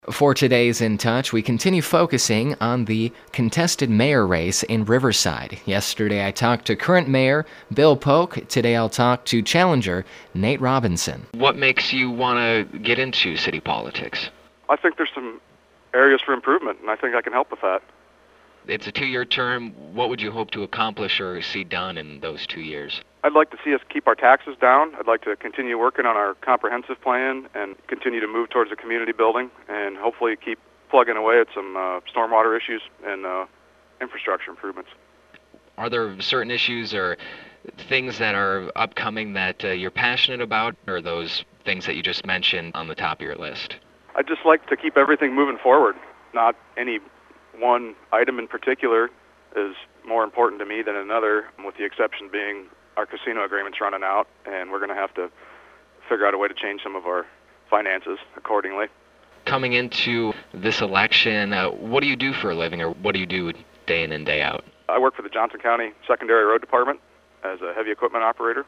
For today's In Touch, we continue focusing on the contested mayor race in Riverside. Yesterday, I talked to current mayor Bill Polk. Today, I'll talk to challenger Nate Robinson. What makes you want to get into city politics? I think there's some areas for improvement, and I think I can help with that. It's a 2-year term. What would you hope to accomplish or see done in those 2 years? I'd like to see us keep our taxes down. I'd like to continue working on our comprehensive plan and continue to move towards a community building and hopefully keep plugging away at some stormwater issues and infrastructure improvements. Are there certain issues or things that are upcoming that you're passionate about, or those things that you just mentioned on the top of your list? I'd just like to keep everything moving forward. Not any one item in particular is more important to me than another, with the exception being our casino agreement's running out, and we're going to have to figure out a way to change some of our finances accordingly. Coming into this election, what do you do for a living, or what do you do day in and day out? I work for the Johnson County Secondary Road Department as a heavy equipment operator,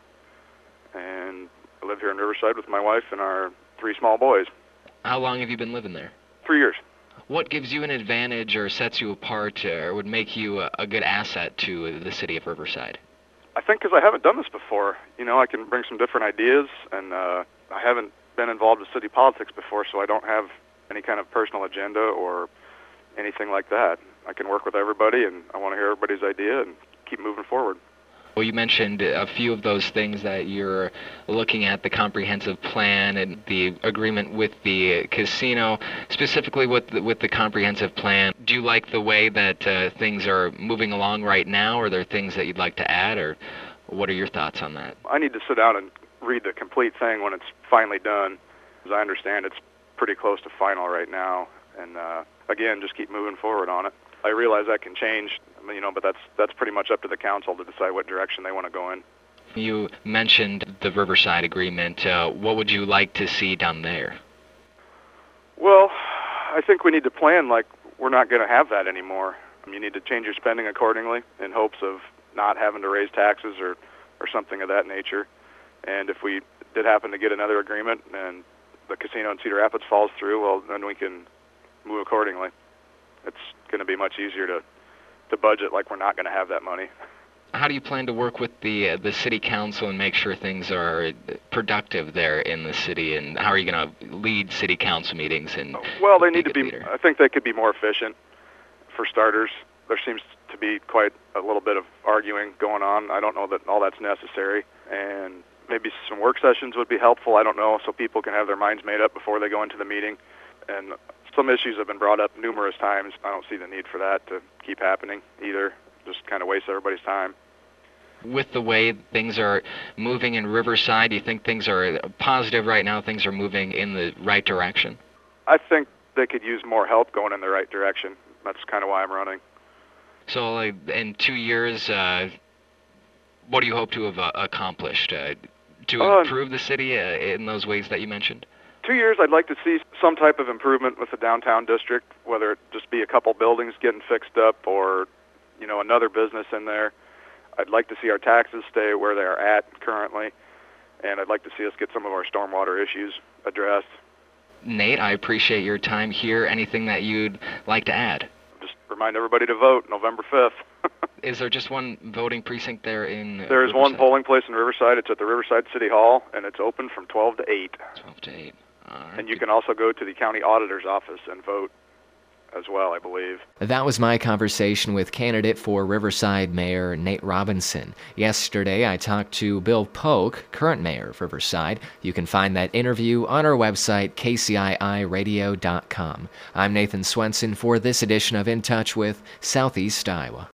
and I live here in Riverside with my wife and our 3 small boys. How long have you been living there? 3 years. What gives you an advantage or sets you apart or would make you a good asset to the city of Riverside? I think because I haven't done this before, I can bring some different ideas, and I haven't been involved with city politics before, so I don't have any kind of personal agenda or anything like that. I can work with everybody, and I want to hear everybody's idea and keep moving forward. Well, you mentioned a few of those things that you're looking at, the comprehensive plan and the agreement with the casino. Specifically with the comprehensive plan, do you like the way that things are moving along right now, or are there things that you'd like to add, or what are your thoughts on that? I need to sit down and read the complete thing when it's finally done. As I understand, it's pretty close to final right now, and again, just keep moving forward on it. I realize that can change, but that's pretty much up to the council to decide what direction they want to go in. You mentioned the Riverside agreement. What would you like to see done there? Well, I think we need to plan like we're not going to have that anymore. You need to change your spending accordingly in hopes of not having to raise taxes or something of that nature. And if we did happen to get another agreement and the casino in Cedar Rapids falls through, well, then we can move accordingly. It's going to be much easier to budget like we're not going to have that money. How do you plan to work with the city council and make sure things are productive there in the city, and how are you going to lead city council meetings? Well, they need to be, I think they could be more efficient, for starters. There seems to be quite a little bit of arguing going on. I don't know that all that's necessary, and maybe some work sessions would be helpful, I don't know, so people can have their minds made up before they go into the meeting. And some issues have been brought up numerous times. I don't see the need for that to keep happening either. Just kind of waste everybody's time. With the way things are moving in Riverside, do you think things are positive right now? Things are moving in the right direction? I think they could use more help going in the right direction. That's kind of why I'm running. So in 2 years, what do you hope to have accomplished to improve the city in those ways that you mentioned? 2 years, I'd like to see some type of improvement with the downtown district, whether it just be a couple buildings getting fixed up or, another business in there. I'd like to see our taxes stay where they are at currently, and I'd like to see us get some of our stormwater issues addressed. Nate, I appreciate your time here. Anything that you'd like to add? Just remind everybody to vote November 5th. Is there just one voting precinct there in There is Riverside? One polling place in Riverside. It's at the Riverside City Hall, and it's open from 12 to 8. 12 to 8. All right. And you can also go to the county auditor's office and vote as well, I believe. That was my conversation with candidate for Riverside Mayor Nate Robinson. Yesterday, I talked to Bill Polk, current mayor of Riverside. You can find that interview on our website, kciiradio.com. I'm Nathan Swenson for this edition of In Touch with Southeast Iowa.